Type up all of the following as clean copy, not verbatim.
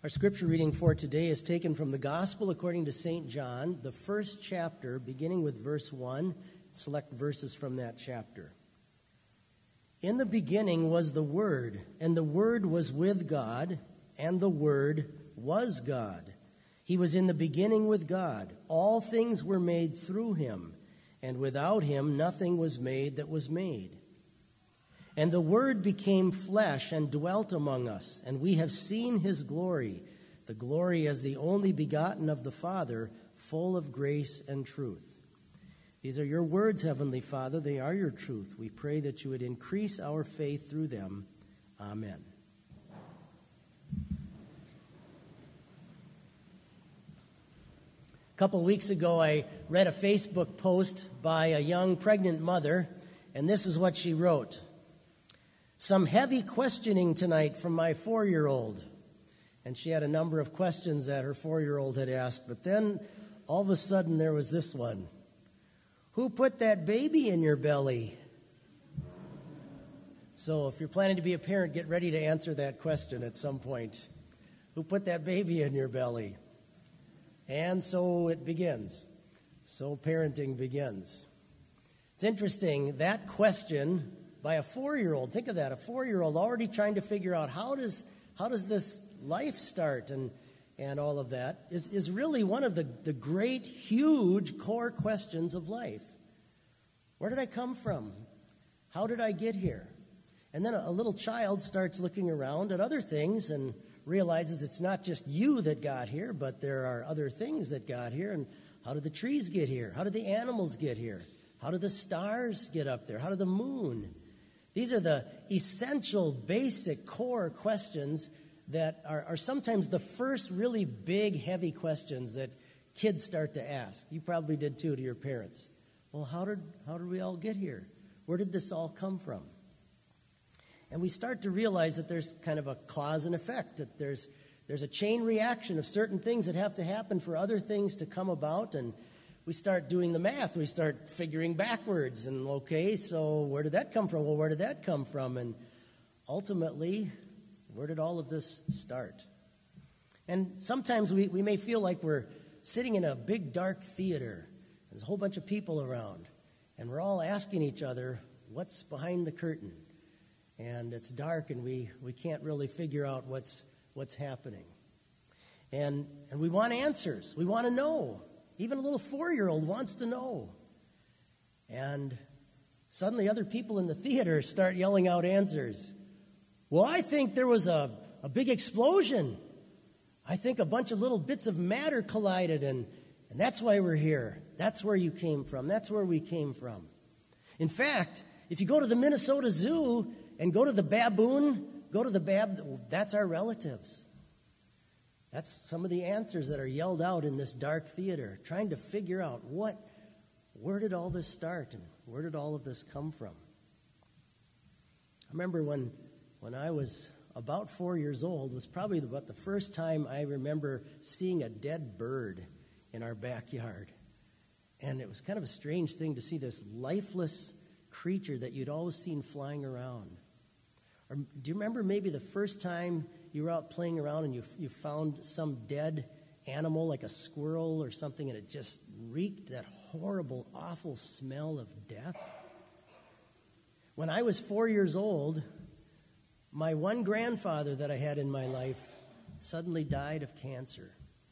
Our scripture reading for today is taken from the Gospel according to St. John, the first chapter, beginning with verse 1. Select verses from that chapter. In the beginning was the Word, and the Word was with God, and the Word was God. He was in the beginning with God. All things were made through him, and without him nothing was made that was made. And the Word became flesh and dwelt among us, and we have seen his glory, the glory as the only begotten of the Father, full of grace and truth. These are your words, Heavenly Father. They are your truth. We pray that you would increase our faith through them. Amen. A couple weeks ago, I read a Facebook post by a young pregnant mother, and this is what she wrote. Some heavy questioning tonight from my 4-year-old. And she had a number of questions that her 4-year-old had asked, but then all of a sudden there was this one. Who put that baby in your belly? So if you're planning to be a parent, get ready to answer that question at some point. Who put that baby in your belly? And so it begins. So parenting begins. It's interesting, that question by a 4-year-old, think of that, a 4-year-old already trying to figure out how does this life start and all of that is really one of the great, huge core questions of life. Where did I come from? How did I get here? And then a little child starts looking around at other things and realizes it's not just you that got here, but there are other things that got here. And how did the trees get here? How did the animals get here? How did the stars get up there? How did the moon? These are the essential, basic, core questions that are sometimes the first really big, heavy questions that kids start to ask. You probably did too to your parents. Well, how did we all get here? Where did this all come from? And we start to realize that there's kind of a cause and effect, that there's a chain reaction of certain things that have to happen for other things to come about, and we start doing the math. We start figuring backwards, and okay, so where did that come from? Well, where did that come from? And ultimately, where did all of this start? And sometimes we may feel like we're sitting in a big, dark theater. There's a whole bunch of people around, and we're all asking each other, what's behind the curtain? And it's dark, and we can't really figure out what's happening. And we want answers. We want to know. Even a little 4-year-old wants to know. And suddenly other people in the theater start yelling out answers. Well, I think there was a big explosion. I think a bunch of little bits of matter collided, and that's why we're here. That's where you came from. That's where we came from. In fact, if you go to the Minnesota Zoo and go to the baboon, that's our relatives. That's some of the answers that are yelled out in this dark theater, trying to figure out where did all this start and where did all of this come from? I remember when I was about 4 years old, was probably about the first time I remember seeing a dead bird in our backyard. And it was kind of a strange thing to see this lifeless creature that you'd always seen flying around. Or do you remember maybe the first time you were out playing around and you found some dead animal like a squirrel or something, and it just reeked that horrible, awful smell of death? When I was 4 years old, my one grandfather that I had in my life suddenly died of cancer.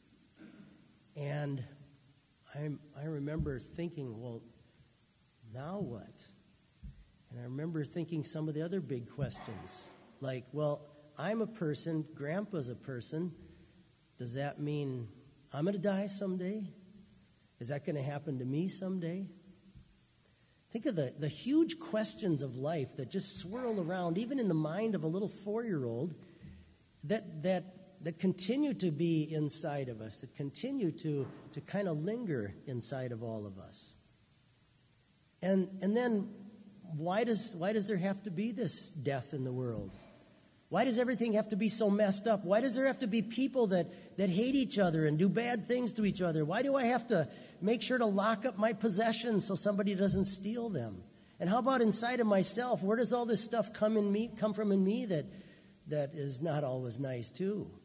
And I remember thinking, well, now what? And I remember thinking some of the other big questions, like, well, I'm a person, Grandpa's a person. Does that mean I'm going to die someday? Is that going to happen to me someday? Think of the huge questions of life that just swirl around, even in the mind of a little 4-year-old, that continue to be inside of us, that continue to kind of linger inside of all of us. And then why does there have to be this death in the world? Why does everything have to be so messed up? Why does there have to be people that hate each other and do bad things to each other? Why do I have to make sure to lock up my possessions so somebody doesn't steal them? And how about inside of myself? Where does all this stuff come from in me that is not always nice too?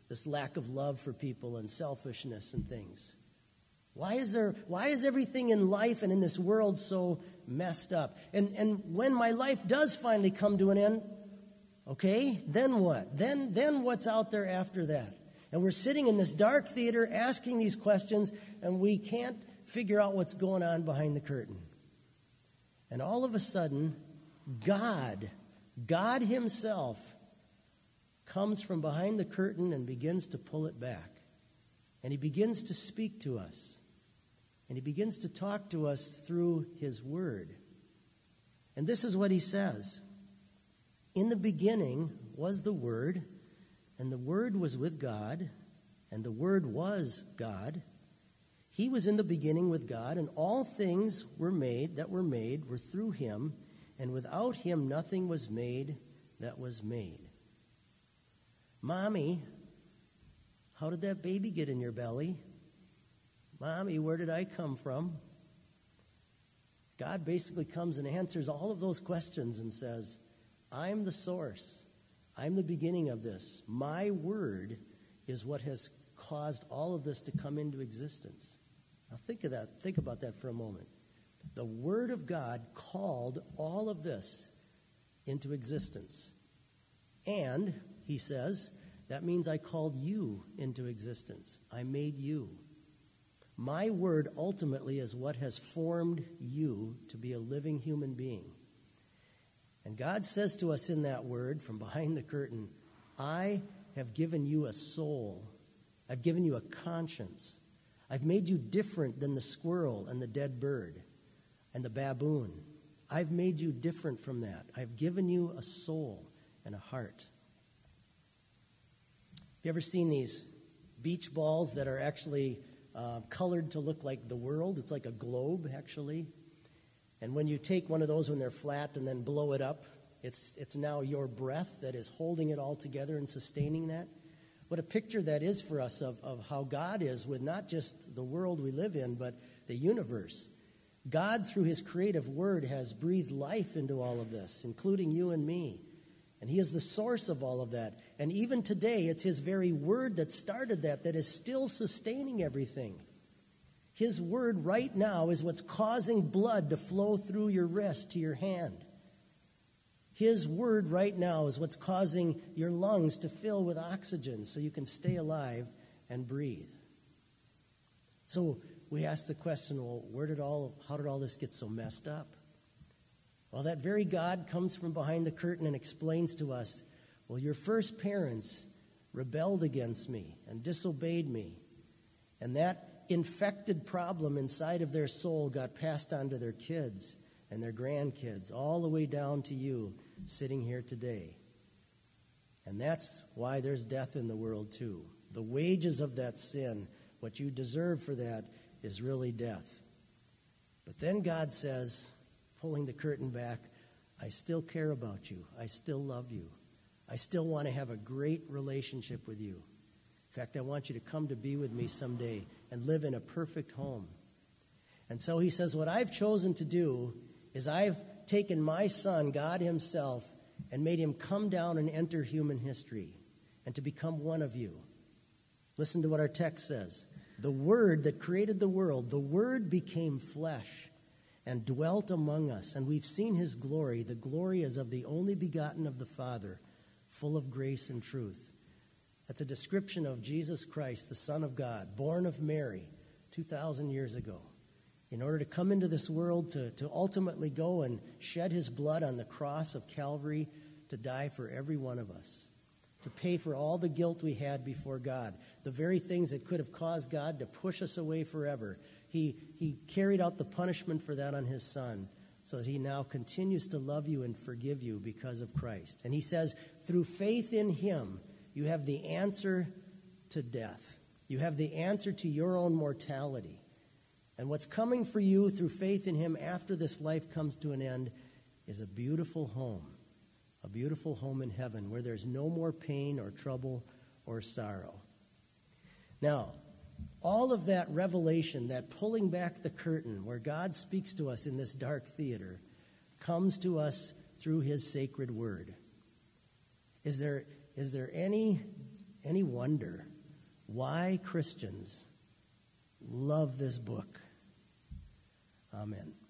this lack of love for people and selfishness and things? Why is everything in life and in this world so messed up? And when my life does finally come to an end, okay, then what? Then what's out there after that? And we're sitting in this dark theater asking these questions, and we can't figure out what's going on behind the curtain. And all of a sudden, God himself comes from behind the curtain and begins to pull it back. And he begins to speak to us. And he begins to talk to us through his word. And this is what he says. In the beginning was the Word, and the Word was with God, and the Word was God. He was in the beginning with God, and all things were made were through him, and without him nothing was made that was made. Mommy, how did that baby get in your belly? Mommy, where did I come from? God basically comes and answers all of those questions and says, I'm the source. I'm the beginning of this. My word is what has caused all of this to come into existence. Now think of that. Think about that for a moment. The word of God called all of this into existence. And, he says, that means I called you into existence. I made you. My word ultimately is what has formed you to be a living human being. And God says to us in that word from behind the curtain, I have given you a soul. I've given you a conscience. I've made you different than the squirrel and the dead bird and the baboon. I've made you different from that. I've given you a soul and a heart. Have you ever seen these beach balls that are actually colored to look like the world? It's like a globe, actually. And when you take one of those when they're flat and then blow it up, it's now your breath that is holding it all together and sustaining that. What a picture that is for us of how God is with not just the world we live in, but the universe. God, through his creative word, has breathed life into all of this, including you and me. And he is the source of all of that. And even today, it's his very word that started that is still sustaining everything. His word right now is what's causing blood to flow through your wrist to your hand. His word right now is what's causing your lungs to fill with oxygen so you can stay alive and breathe. So we ask the question, well, how did all this get so messed up? Well, that very God comes from behind the curtain and explains to us, well, your first parents rebelled against me and disobeyed me. And that infected problem inside of their soul got passed on to their kids and their grandkids, all the way down to you sitting here today. And that's why there's death in the world too. The wages of that sin, what you deserve for that, is really death. But then God says, pulling the curtain back, I still care about you. I still love you. I still want to have a great relationship with you. In fact, I want you to come to be with me someday and live in a perfect home. And so he says, what I've chosen to do is I've taken my son, God himself, and made him come down and enter human history and to become one of you. Listen to what our text says. The Word that created the world, the Word became flesh and dwelt among us, and we've seen his glory. The glory is of the only begotten of the Father, full of grace and truth. That's a description of Jesus Christ, the Son of God, born of Mary 2,000 years ago, in order to come into this world to ultimately go and shed his blood on the cross of Calvary to die for every one of us, to pay for all the guilt we had before God, the very things that could have caused God to push us away forever. He carried out the punishment for that on his Son, so that he now continues to love you and forgive you because of Christ. And he says, through faith in him, you have the answer to death. You have the answer to your own mortality. And what's coming for you through faith in him after this life comes to an end is a beautiful home in heaven where there's no more pain or trouble or sorrow. Now, all of that revelation, that pulling back the curtain where God speaks to us in this dark theater, comes to us through his sacred word. Is there any any wonder why Christians love this book. Amen.